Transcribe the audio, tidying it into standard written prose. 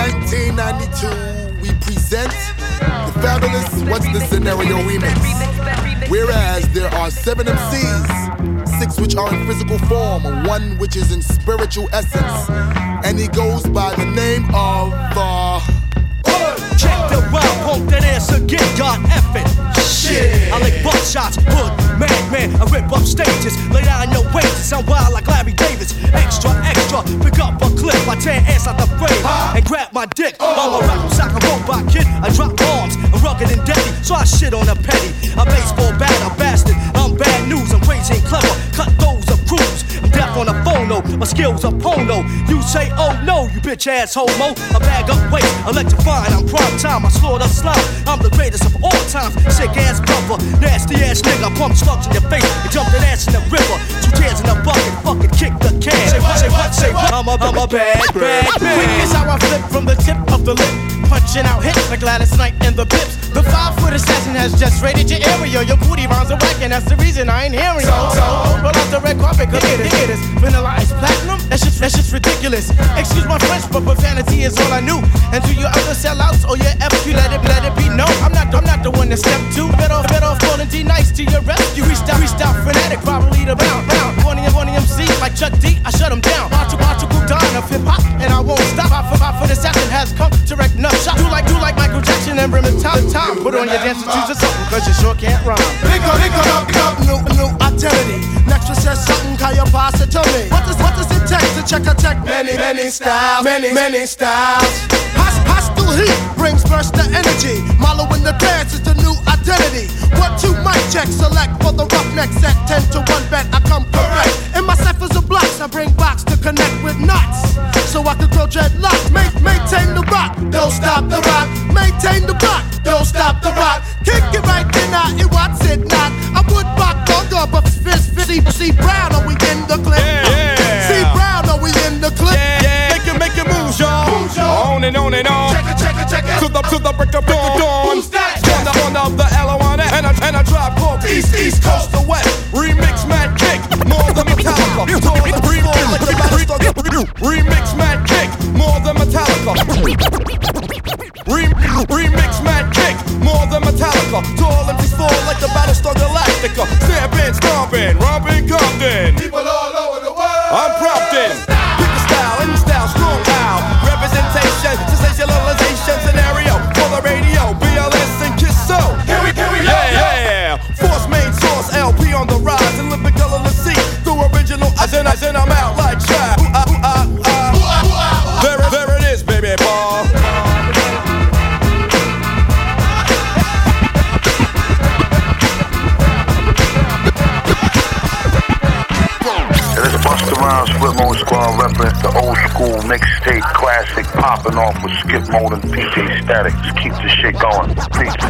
1992, we present the fabulous What's the Scenario remix. Whereas there are 7 MCs, 6 which are in physical form, 1 which is in spiritual essence, and he goes by the name of Check the rhyme, pump that ass again, God effing. Shit, I like buckshots, hood, madman, I rip up stages, lay down your wages, I'm wild like Larry Davis. Extra, extra, pick up a clip, I tear ass out the frame, and grab my dick. I'm a rap sock, a robot kid, I drop bombs, I'm rugged and deadly, so I shit on a petty. A baseball bat, a bastard, I'm bad news, I'm crazy and clever, cut those of crews. I'm deaf on a phono, my skills are pono. You say, oh no, you bitch ass homo. I bag up weight, electrifying, I'm prime time, I slaughter slime. I'm the greatest of all times, sick ass brother, nasty ass nigga. Pump slugs in your face and jump that ass in the river. 2 tears in a bucket, fucking kick the can. Say what, say what, say what? I'm a bad man. Quick is how I flip from the tip of the lip, punching out hits like Gladys Knight and the Pips. The 5-foot assassin has just raided your area. Your booty rounds are whack and that's the reason I ain't hearing you. So, roll out the red carpet, cause it is Vanilla Ice Platinum, that's just ridiculous. Excuse my French, but profanity is all I knew. And to your other sellouts or your FQ, let it be known. I'm not the one to step to. Bet off calling D nice to your rescue. Freestyle fanatic, probably the round. Funny MC like Chuck D, I shut him down. Logical dawn of hip hop, and I won't stop. My foot assassin has come to wreck nut shop. Do like Michael Jackson and bring it time. Put on your dance and choose a something, cause you sure can't rhyme. Pick up, new identity. Next one says something, can you pass it to me? What does it take to check a tech? Many styles, many styles. Hostile heat brings burst of energy. Malo in the dance is the new identity. 1-2 mic check, select for the roughneck set. 10 to 1 bet, I come correct. In my ciphers of blocks, I bring box to connect with nuts, so I can grow dreadlocks. Maintain the rock, don't stop the rock. Maintain the rock, don't stop the rock. Kick it right then, it what's it not. I would rock longer, but see Brown, are we in the clip? Yeah. See Brown, are we in the clip? Yeah. Make it move, y'all. On and on and on. Check it. To the break of dawn. Who's that? One of the L.O.N. and a drop called East Coast to West. Remix Mad Kick, more than Metallica. Remix Mad Kick, more than Metallica. Remix Mad Kick, more than Metallica. Tall MCs fall like the Battlestar Galactica. Stampin', stompin', rompin', Compton. People all over the world. I'm prompting. Pick a style, any style, strong power. Representation, sensationalization, scenario for the radio. BLS and Kiss So. Here we go. Yeah. Force main source, LP on the rise. And living color to see through original eyes and I'm out like trap. There it is, baby ball. Busta Rhymes, Flipmode Squad reppin' the old school mixtape classic, popping off with Skip Mode and PJ Static. Just keep the shit going. Peace.